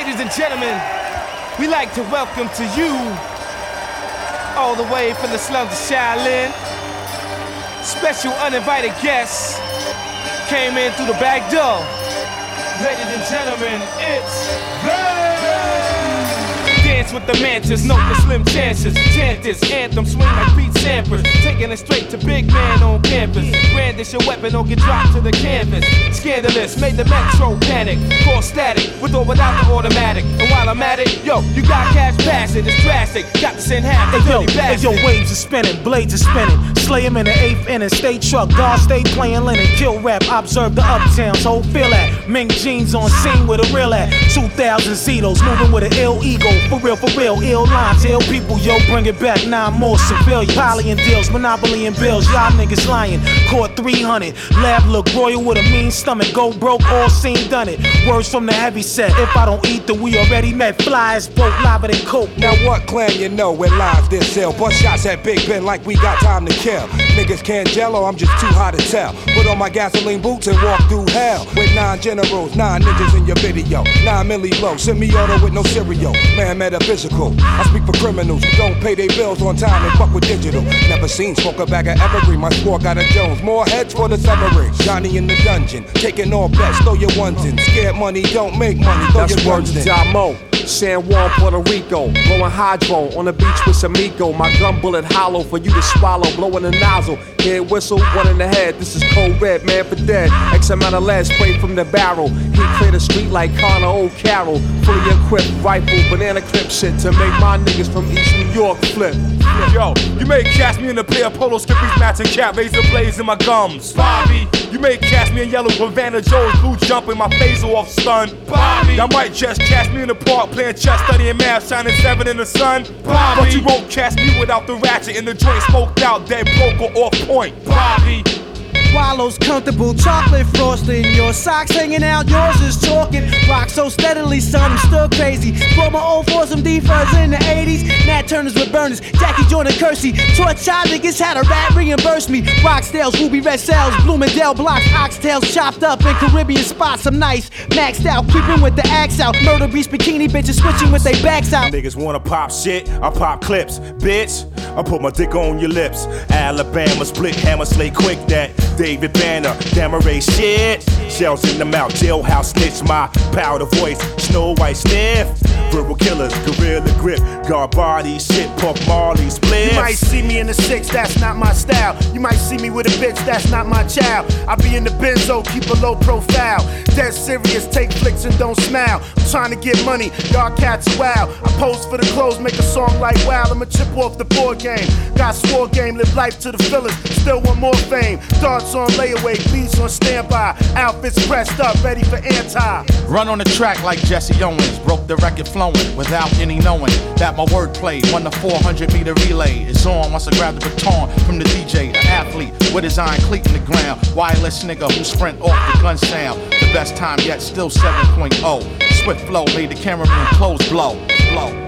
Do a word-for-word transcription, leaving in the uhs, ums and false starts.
Ladies and gentlemen, we like to welcome to you, all the way from the slums of Shaolin, special uninvited guests came in through the back door. Ladies and gentlemen, it's the Dance with the mantis, note the slim chances. Chant this anthem, swing like Pete Sampras. Taking it straight to big man on campus. Brandish your weapon or get dropped to the canvas. Scandalous, made the metro panic. Call static, with or without the automatic. And while I'm at it, yo, you got cash passing, it's drastic. Got to send half the dirty bastard. Hey yo, waves are spinning, blades are spinning. Slay him in the eighth inning, stay truck, guard stay playing linen. Kill rap, observe the uptowns, whole feel that. Mink jeans on scene with a real at. two thousand Zetos, moving with an ill ego. For real, for real, ill lines, ill people, yo, bring it back, nine more civilians. Poly and deals, monopoly and bills, y'all niggas lying. Caught three hundred, lab look royal with a mean stomach. Go broke, all seen, done it. Words from the heavy set, if I don't eat, then we already met. Flies, broke, lava than coke. Now what clan you know where lives this sell? Bust shots at Big Ben like we got time to kill. Niggas can't jello, I'm just too hot to tell. Put on my gasoline boots and walk through hell. With nine generals, nine niggas in your video. Nine milli low, send me order with no cereal. Man, metaphysical. I speak for criminals who don't pay their bills on time and fuck with digital. Never seen smoke a bag of Evergreen. My score got a Jones. More heads for the severing. Johnny in the dungeon, taking all bets. Throw your ones in. Scared money don't make money. Throw That's your ones in. Damo. San Juan, Puerto Rico, blowing hydro on the beach with Samico. My gun bullet hollow for you to swallow, blowing the nozzle. Head whistle, one in the head. This is Code Red, man for dead. X amount of lead sprayed from the barrel. He cleared the street like Connor O'Carroll. Fully equipped rifle, banana clip shit to make my niggas from East New York flip. Yo, you may catch me in a pair of polo skippies, matching cap, razor blades in my gums. Bobby, you may catch me in yellow Havana Joe's blue jumping my phaser off stun. Bobby, y'all might just catch me in the park playing chess, studying math, shining seven in the sun. Bobby, but you won't catch me without the ratchet in the joint, smoked out, dead broke or off point. Bobby. Swallows comfortable, chocolate frosting. Your socks hanging out, yours is talking. Rock so steadily, son, I'm still crazy. Brought my old foursome D-Fuzz in the eighties. Nat Turners with burners, Jackie Joyner Kersey. Taught child niggas how to rat reimburse me. Roxdale's, Ruby Red Cells, Bloomingdale blocks, oxtails chopped up in Caribbean spots. I'm nice, maxed out, keeping with the axe out. Murder beast bikini bitches switching with their backs out. Niggas wanna pop shit, I pop clips. Bitch, I put my dick on your lips. Alabama split hammer, slay quick that. David Banner, Damaray shit. Shells in the mouth, jailhouse snitch, my powder voice, Snow White sniff. Verbal killers, gorilla grip, guard body, shit, Puff Marley, split. You might see me in the six, that's not my style. You might see me with a bitch, that's not my child. I be in the benzo, keep a low profile. Dead serious, take flicks and don't smile. I'm trying to get money, y'all cats are wild. I pose for the clothes, make a song like wow. I'ma chip off the board game. Got swore game, live life to the fillers. Still want more fame. Darts on layaway, beats on standby. Outfits pressed up, ready for anti. Run on the track like Jesse Owens. Broke the record flowing without any knowing that my wordplay won the four hundred meter relay. It's on once I grab the baton from the D J. An athlete with his iron cleat in the ground. Wireless nigga who sprint off the gun sound. The best time yet, still seven point oh. Swift flow made the cameraman clothes blow. Blow.